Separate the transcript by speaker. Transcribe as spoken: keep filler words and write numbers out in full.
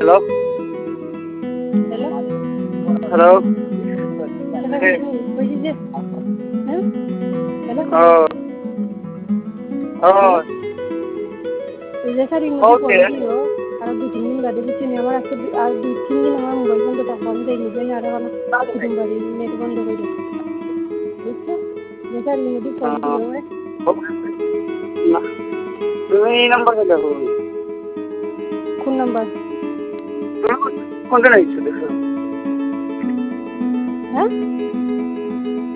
Speaker 1: hello
Speaker 2: hello
Speaker 1: hello
Speaker 2: বলছি যে হ্যাঁ হ্যালো
Speaker 1: ও ও
Speaker 2: ওই যে স্যার ইংলিশে ফোন দিও আর দুই তিন দিন বাদে বুঝছি আমার আজকে আর দুই তিন দিন আমার মোবাইল বন্ধটা ফোন দেয় নিজে আর এখন দুদিন বাদে নেট বন্ধ করে দেয় বুঝছো যে স্যার ইংলিশে ফোন দিও
Speaker 1: না তুমি এই নাম্বারে দেখো
Speaker 2: কোন নাম্বার
Speaker 1: কোনটা নিচ্ছ দেখো
Speaker 2: হ্যাঁ